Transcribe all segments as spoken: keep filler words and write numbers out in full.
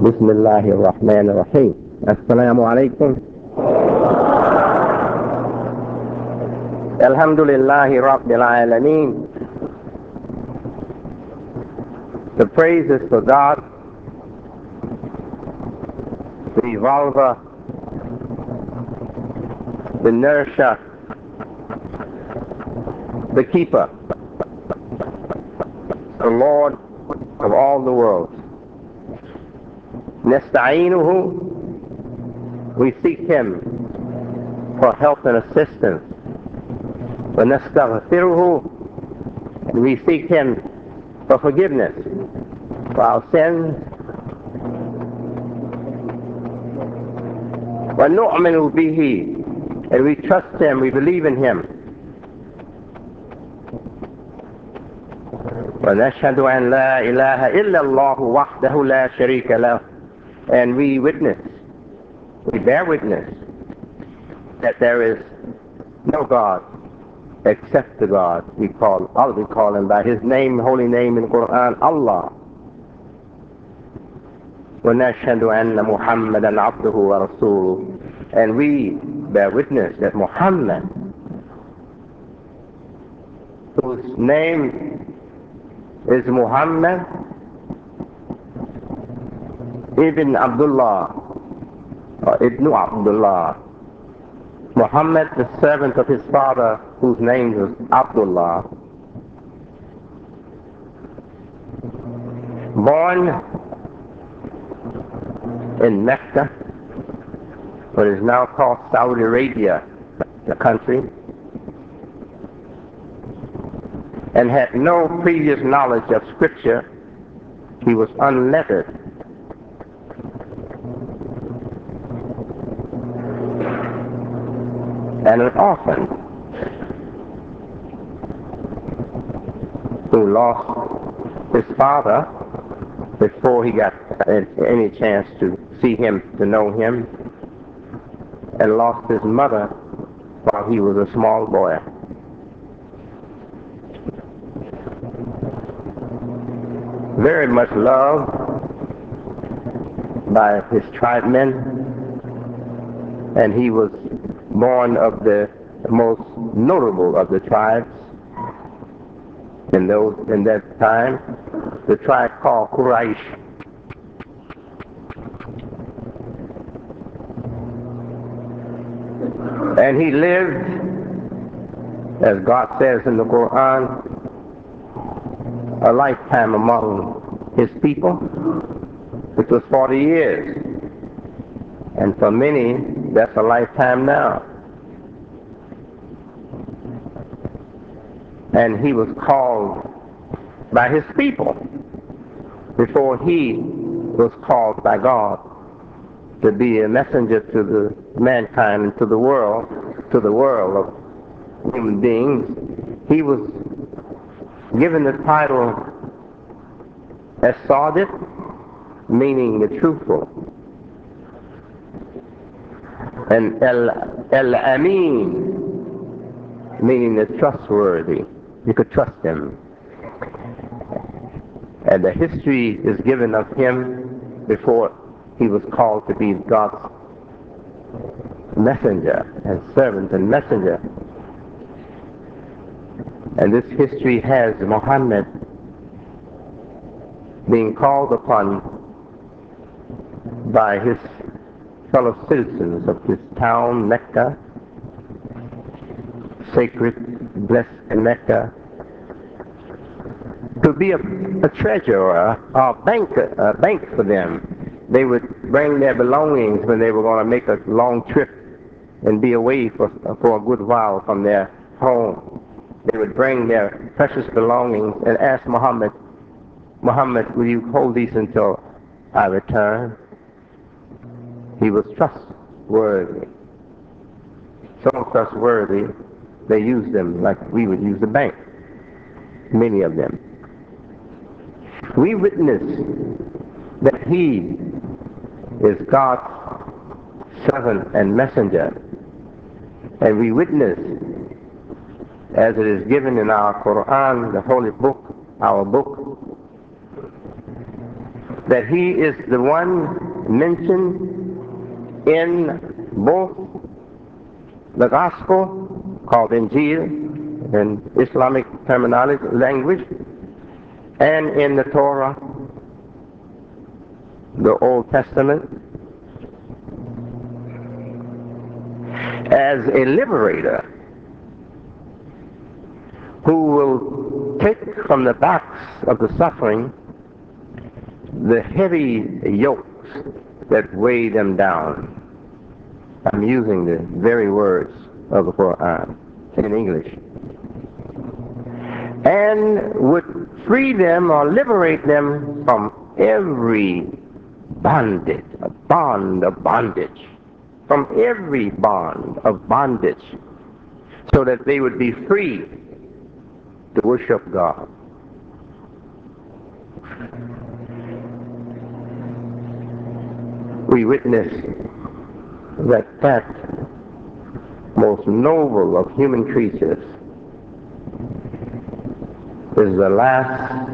بسم الله الرحمن الرحيم. السلام عليكم. الحمد لله رب العالمين. The praise is for God, the evolver, the nourisher, the keeper, the Lord of all the world. Nasta'inuhu, we seek Him for help and assistance. Wa nastaghfiruhu, and we seek Him for forgiveness for our sins. Wa nu'minu bihi, and we trust Him, we believe in Him. Wa nashhadu an la ilaha illa Allah wahdahu la sharika lahu, and we witness, we bear witness that there is no God except the God we call, all we call Him by His name, holy name in the Quran, Allah. وَنَشْهَدُ أَنَّ مُحَمَّدًا عَبْدُهُ وَرَسُولُهُ, and we bear witness that Muhammad, whose name is Muhammad ibn Abdullah, or Ibn Abdullah, Muhammad, the servant of his father, whose name was Abdullah, born in Mecca, what is now called Saudi Arabia, the country, and had no previous knowledge of Scripture. He was unlettered. And an orphan who lost his father before he got any chance to see him, to know him, and lost his mother while he was a small boy. Very much loved by his tribemen, and he was born of the most notable of the tribes in those in that time, the tribe called Quraysh. And he lived, as God says in the Quran, a lifetime among his people, which was forty years. And for many, that's a lifetime now. And he was called by his people before he was called by God to be a messenger to the mankind and to the world, to the world of human beings. He was given the title As-Sadiq, meaning the truthful, and Al-Amin, meaning the trustworthy. You could trust him. And the history is given of him before he was called to be God's messenger and servant and messenger. And this history has Muhammad being called upon by his fellow citizens of this town, Mecca, sacred, blessed in Mecca, to be a, a treasurer, a bank, a bank for them. They would bring their belongings when they were going to make a long trip and be away for, for a good while from their home. They would bring their precious belongings and ask Muhammad, Muhammad, will you hold these until I return? He was trustworthy. So trustworthy, they used them like we would use the bank, many of them. We witness that he is God's servant and messenger. And we witness, as it is given in our Quran, the holy book, our book, that he is the one mentioned in both the gospel, called Injil in Islamic terminology language, and in the Torah, the Old Testament, as a liberator who will take from the backs of the suffering the heavy yokes that weigh them down. I'm using the very words of the Quran in English. And would free them or liberate them from every bondage, a bond of bondage, from every bond of bondage, so that they would be free to worship God. We witness that that most noble of human creatures is the last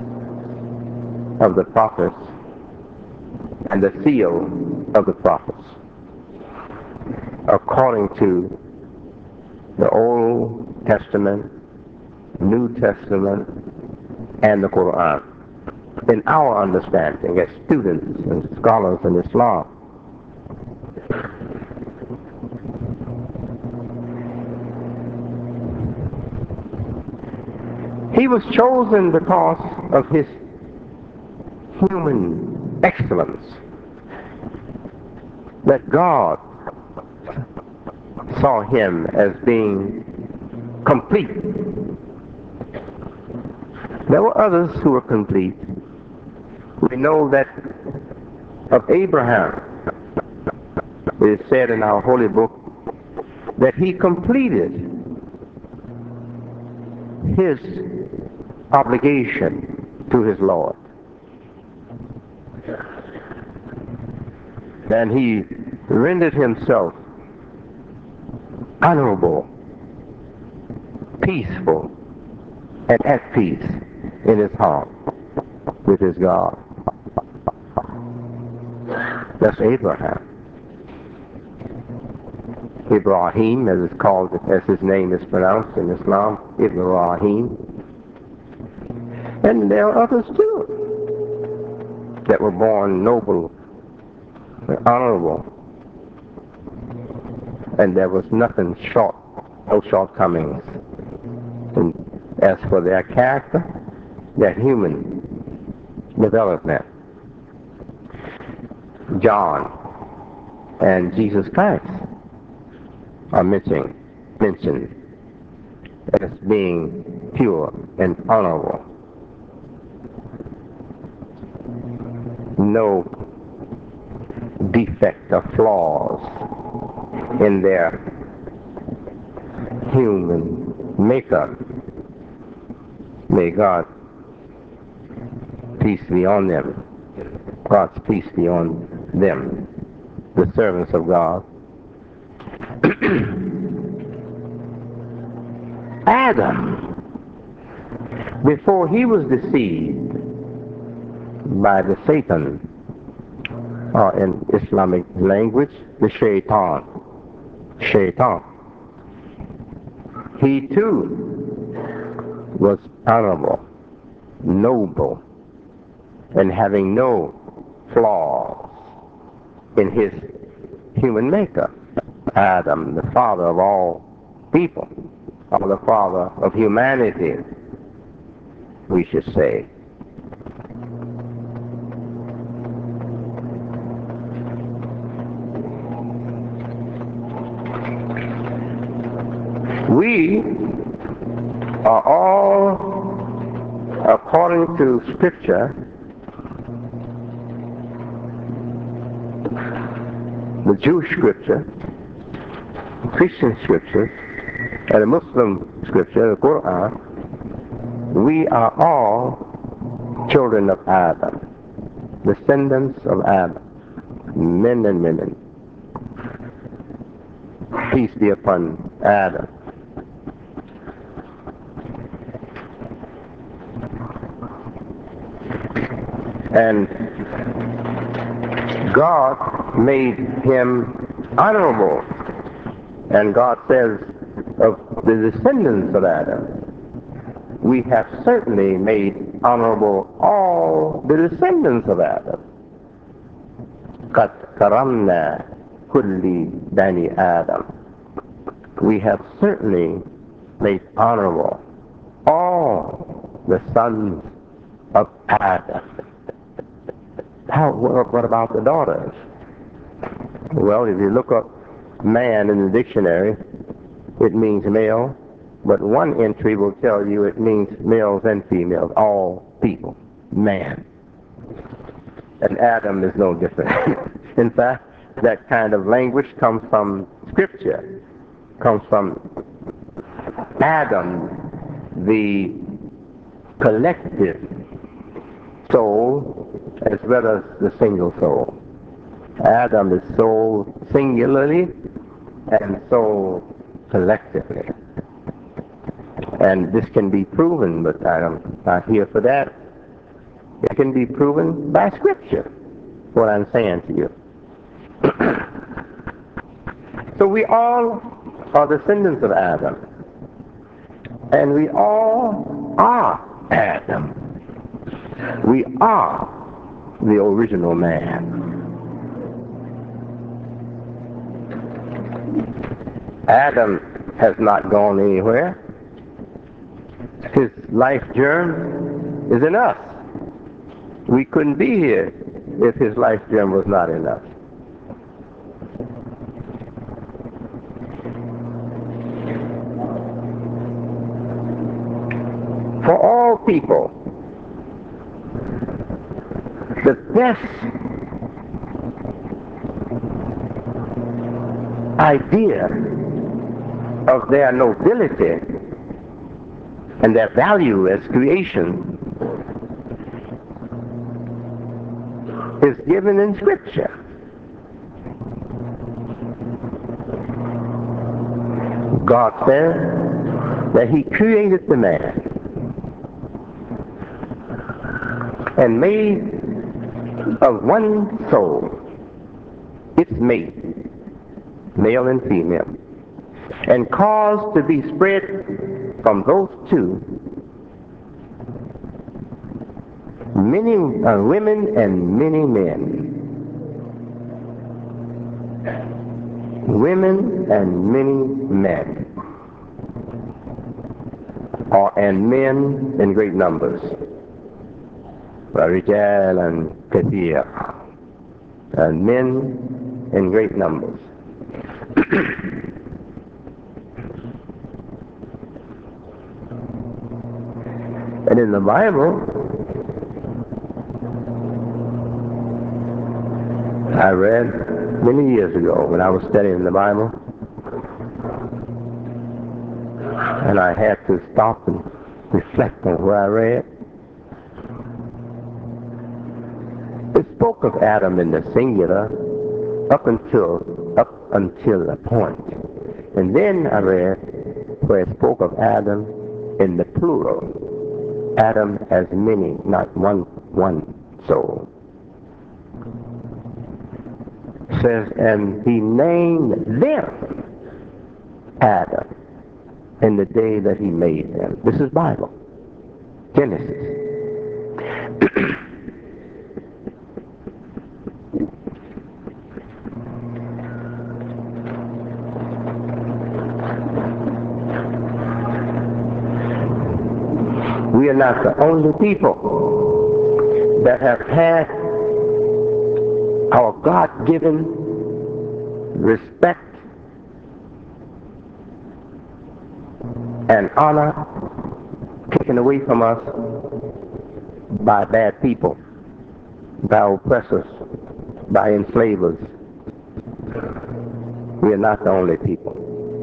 of the prophets and the seal of the prophets, according to the Old Testament, New Testament, and the Quran, in our understanding as students and scholars in Islam. He was chosen because of his human excellence, that God saw him as being complete. There were others who were complete. We know that of Abraham, it is said in our holy book that he completed his obligation to his Lord. And he rendered himself honorable, peaceful, and at peace in his heart with his God. That's Abraham. Ibrahim, as it's called, as his name is pronounced in Islam, Ibrahim. And there are others too that were born noble and honorable, and there was nothing short, no shortcomings. And as for their character, their human development, John and Jesus Christ are mentioned, mentioned as being pure and honorable. No defect or flaws in their human makeup. May God, peace be on them, God's peace be on them, the servants of God. Adam, before he was deceived by the Satan, or in Islamic language, the shaitan, shaitan, he too was honorable, noble, and having no flaws in his human makeup. Adam, the father of all people, or the father of humanity, we should say. We are all, according to Scripture, the Jewish Scripture, Christian Scripture, and the Muslim Scripture, the Quran, we are all children of Adam, descendants of Adam, men and women. Peace be upon Adam. And God made him honorable. And God says of the descendants of Adam, we have certainly made honorable all the descendants of Adam. قد كرمنا كل بني Adam. We have certainly made honorable all the sons of Adam. How, what about the daughters? Well, if you look up man in the dictionary, it means male, but one entry will tell you it means males and females, all people, man. And Adam is no different. In fact, that kind of language comes from Scripture, comes from Adam, the collective soul, as well as the single soul. Adam is soul singularly and soul collectively. And this can be proven, but I'm not here for that. It can be proven by Scripture, what I'm saying to you. So we all are descendants of Adam. And we all are Adam. We are the original man. Adam has not gone anywhere. His life germ is in us. We couldn't be here if his life germ was not in us. For all people, the best idea of their nobility and their value as creation is given in Scripture. God says that he created the man and made of one soul its mate, male and female, and caused to be spread from those two many uh, women and many men. Women and many men. Or, and men in great numbers. رجال كثير. And men in great numbers. And in the Bible, I read many years ago when I was studying the Bible, and I had to stop and reflect on what I read. It spoke of Adam in the singular up until up until a point. And then I read where it spoke of Adam in the plural. Adam has many, not one one soul. It says, and he named them Adam in the day that he made them. This is Bible. Genesis. We are not the only people that have had our God-given respect and honor taken away from us by bad people, by oppressors, by enslavers. We are not the only people.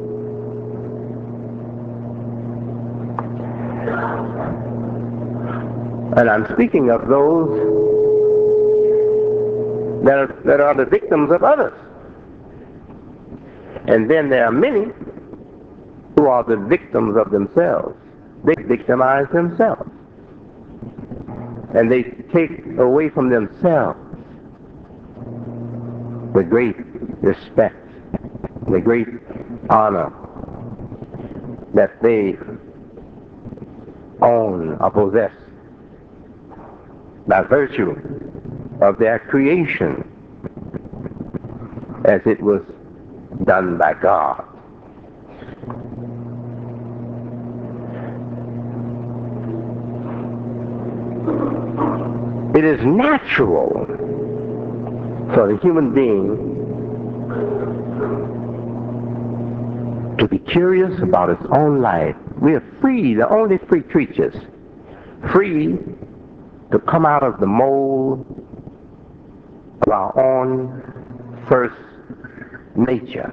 And I'm speaking of those that are, that are the victims of others. And then there are many who are the victims of themselves. They victimize themselves. and they take away from themselves the great respect, the great honor that they own or possess by virtue of their creation as it was done by God. It is natural for the human being to be curious about its own life. We are free, the only free creatures, free to come out of the mold of our own first nature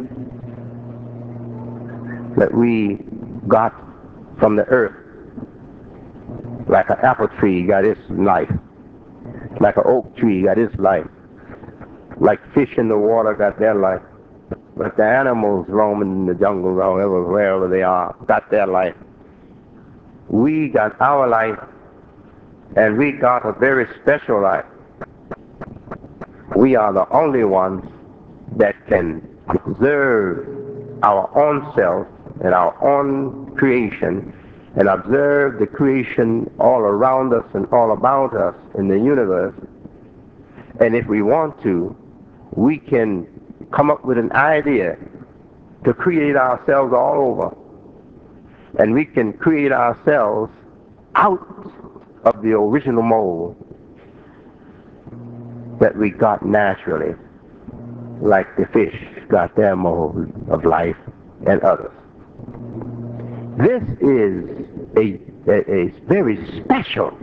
that we got from the earth, like an apple tree got its life, like an oak tree got its life, like fish in the water got their life, like the animals roaming in the jungle, wherever, wherever they are, got their life. We got our life, and we got a very special life. We are the only ones that can observe our own self and our own creation, and observe the creation all around us and all about us in the universe. And if we want to, we can come up with an idea to create ourselves all over. And we can create ourselves out of the original mold that we got naturally, like the fish got their mold of life and others. This is a, a, a very special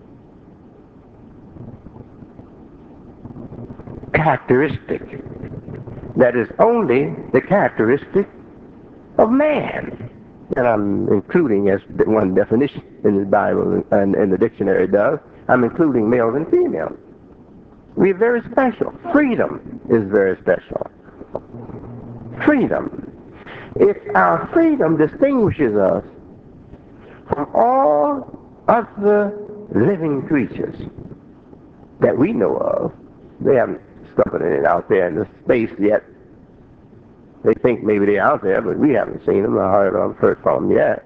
characteristic that is only the characteristic of man. And I'm including, as one definition in the Bible and in the dictionary does, I'm including males and females. We're very special. Freedom is very special. Freedom. If our freedom distinguishes us from all other living creatures that we know of, they haven't discovered it out there in the space yet. They think maybe they're out there, but we haven't seen them or heard of them, heard from them yet.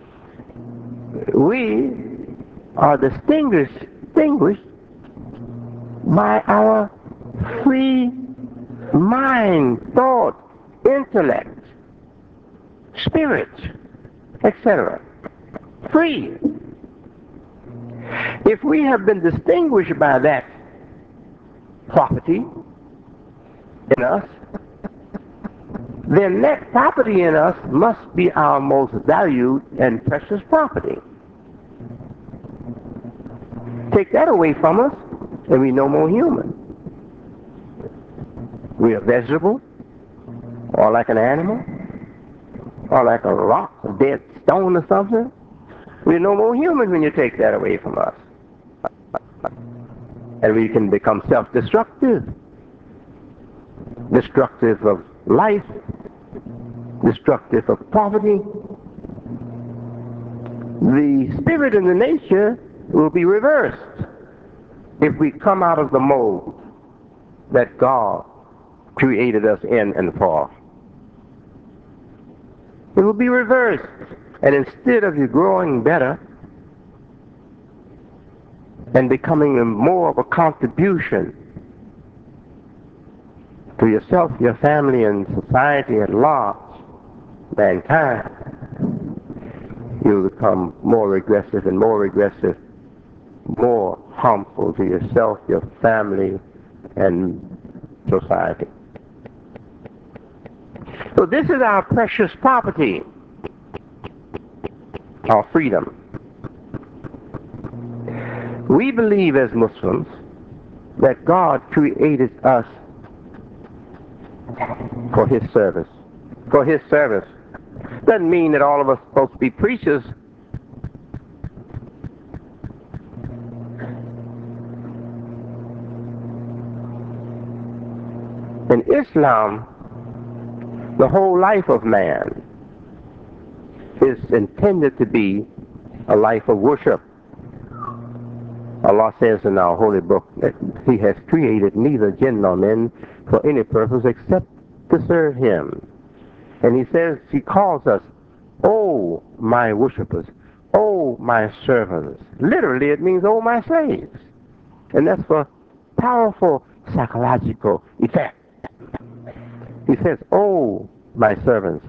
We are distinguished, distinguished by our free mind, thought, intellect, spirit, et cetera. Free. If we have been distinguished by that property in us, then that property in us must be our most valued and precious property. Take that away from us, and we no more human. We are vegetable, or like an animal, or like a rock, a dead stone or something. We're no more human when you take that away from us. And we can become self-destructive, destructive of life, destructive of poverty. The spirit and the nature will be reversed if we come out of the mold that God created us in and for. It will be reversed. And instead of you growing better and becoming more of a contribution to yourself, your family, and society at large, mankind, you'll become more regressive and more regressive, more harmful to yourself, your family, and society. So this is our precious property, our freedom. We believe as Muslims that God created us for His service. For His service. Doesn't mean that all of us are supposed to be preachers. In Islam, the whole life of man is intended to be a life of worship. Allah says in our holy book that He has created neither jinn nor men for any purpose except to serve Him. And He says, He calls us, "Oh, my worshippers, oh, my servants." Literally, it means, "Oh, my slaves." And that's for powerful psychological effect. He says, "Oh, my servants."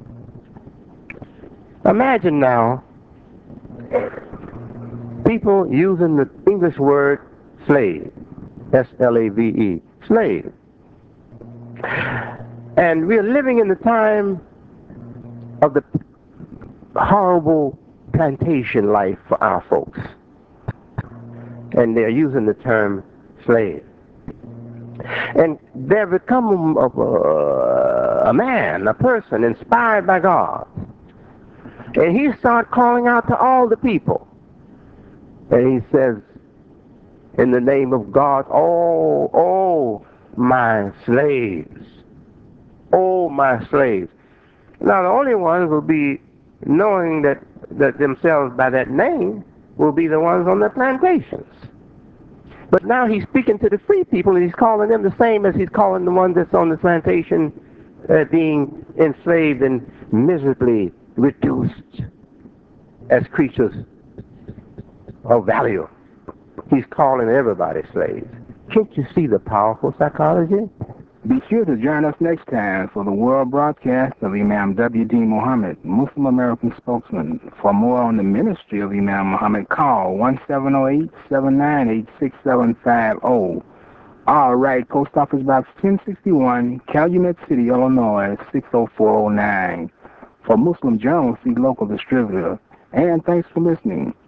Imagine now people using the English word slave, S L A V E, slave. And we're living in the time of the horrible plantation life for our folks. And they're using the term slave. And they've become a, a, a man, a person inspired by God. And he starts calling out to all the people. And he says, in the name of God, "Oh, oh, my slaves. Oh, my slaves." Now, the only ones will be knowing that, that themselves by that name will be the ones on the plantations. But now he's speaking to the free people, and he's calling them the same as he's calling the ones that's on the plantation uh, being enslaved and miserably reduced as creatures of value. He's calling everybody slaves. Can't you see the powerful psychology? Be sure to join us next time for the world broadcast of Imam W D Muhammad, Muslim American spokesman. For more on the ministry of Imam Muhammad, call one seven zero eight, seven nine eight, six seven five zero. All right, Post Office Box ten sixty-one, Calumet City, Illinois, six oh four oh nine. For Muslim Journal, see local distributor. And thanks for listening.